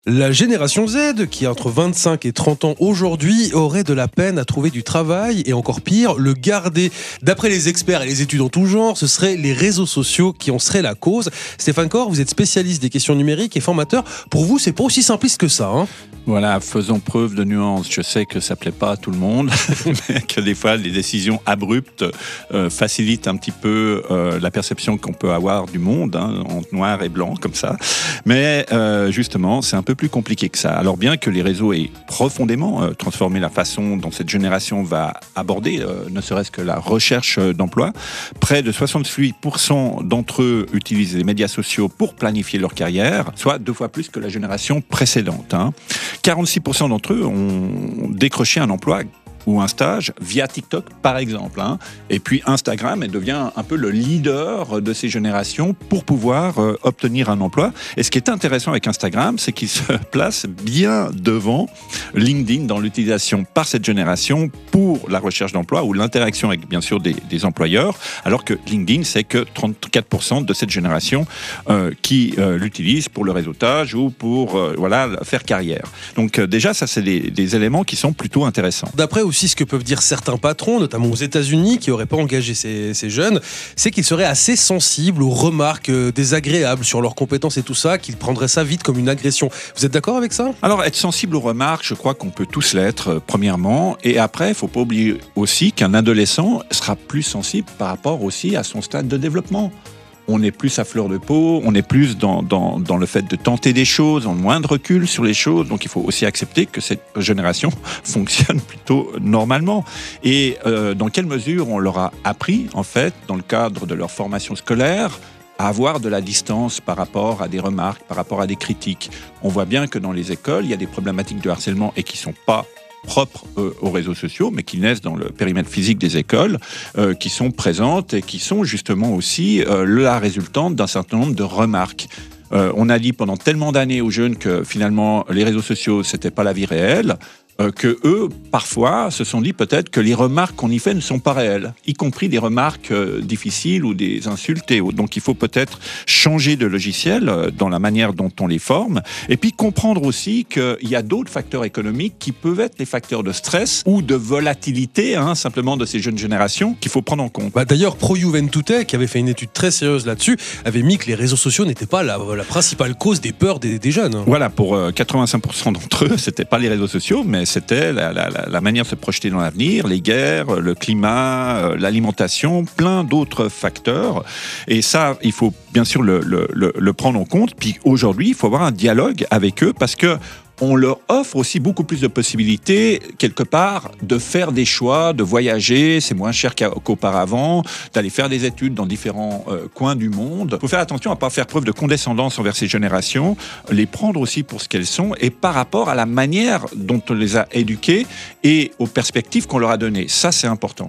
La génération Z, qui a entre 25 et 30 ans aujourd'hui, aurait de la peine à trouver du travail et encore pire, le garder. D'après les experts et les études en tout genre, ce seraient les réseaux sociaux qui en seraient la cause. Stéphane Corr, vous êtes spécialiste des questions numériques et formateur. Pour vous, c'est pas aussi simpliste que ça, hein ? Voilà, faisons preuve de nuance. Je sais que ça plaît pas à tout le monde, mais que des fois, les décisions abruptes facilitent un petit peu la perception qu'on peut avoir du monde, en noir et blanc, comme ça. Mais justement, c'est un peu plus compliqué que ça. Alors bien que les réseaux aient profondément transformé la façon dont cette génération va aborder, ne serait-ce que la recherche d'emploi, près de 68% d'entre eux utilisent les médias sociaux pour planifier leur carrière, soit 2 fois plus que la génération précédente. 46% d'entre eux ont décroché un emploi ou un stage via TikTok, par exemple. Et puis Instagram, elle devient un peu le leader de ces générations pour pouvoir obtenir un emploi. Et ce qui est intéressant avec Instagram, c'est qu'il se place bien devant LinkedIn dans l'utilisation par cette génération pour la recherche d'emploi ou l'interaction avec, bien sûr, des employeurs, alors que LinkedIn, c'est que 34% de cette génération qui l'utilise pour le réseautage ou pour faire carrière. Donc déjà, ça, c'est des éléments qui sont plutôt intéressants. D'après aussi ce que peuvent dire certains patrons, notamment aux États-Unis, qui n'auraient pas engagé ces jeunes, c'est qu'ils seraient assez sensibles aux remarques désagréables sur leurs compétences et tout ça, qu'ils prendraient ça vite comme une agression. Vous êtes d'accord avec ça ? Alors, être sensible aux remarques, je crois qu'on peut tous l'être, premièrement. Et après, il ne faut pas oublier aussi qu'un adolescent sera plus sensible par rapport aussi à son stade de développement. On est plus à fleur de peau, on est plus dans le fait de tenter des choses, on a moins de recul sur les choses. Donc il faut aussi accepter que cette génération fonctionne plutôt normalement. Et dans quelle mesure on leur a appris, en fait, dans le cadre de leur formation scolaire, à avoir de la distance par rapport à des remarques, par rapport à des critiques. On voit bien que dans les écoles, il y a des problématiques de harcèlement et qui ne sont pas propres aux réseaux sociaux, mais qui naissent dans le périmètre physique des écoles, qui sont présentes et qui sont justement aussi la résultante d'un certain nombre de remarques. On a dit pendant tellement d'années aux jeunes que finalement les réseaux sociaux, c'était pas la vie réelle, que eux, parfois, se sont dit peut-être que les remarques qu'on y fait ne sont pas réelles, y compris des remarques difficiles ou des insultes et autres. Donc il faut peut-être changer de logiciel dans la manière dont on les forme, et puis comprendre aussi qu'il y a d'autres facteurs économiques qui peuvent être les facteurs de stress ou de volatilité, simplement de ces jeunes générations, qu'il faut prendre en compte. D'ailleurs, Pro Juventute, qui avait fait une étude très sérieuse là-dessus, avait mis que les réseaux sociaux n'étaient pas la principale cause des peurs des jeunes. Voilà, pour 85% d'entre eux, c'était pas les réseaux sociaux, mais c'était la manière de se projeter dans l'avenir, les guerres, le climat, l'alimentation, plein d'autres facteurs. Et ça, il faut bien sûr le prendre en compte. Puis aujourd'hui, il faut avoir un dialogue avec eux parce que on leur offre aussi beaucoup plus de possibilités, quelque part, de faire des choix, de voyager. C'est moins cher qu'auparavant, d'aller faire des études dans différents coins du monde. Il faut faire attention à ne pas faire preuve de condescendance envers ces générations, les prendre aussi pour ce qu'elles sont et par rapport à la manière dont on les a éduquées et aux perspectives qu'on leur a données. Ça, c'est important.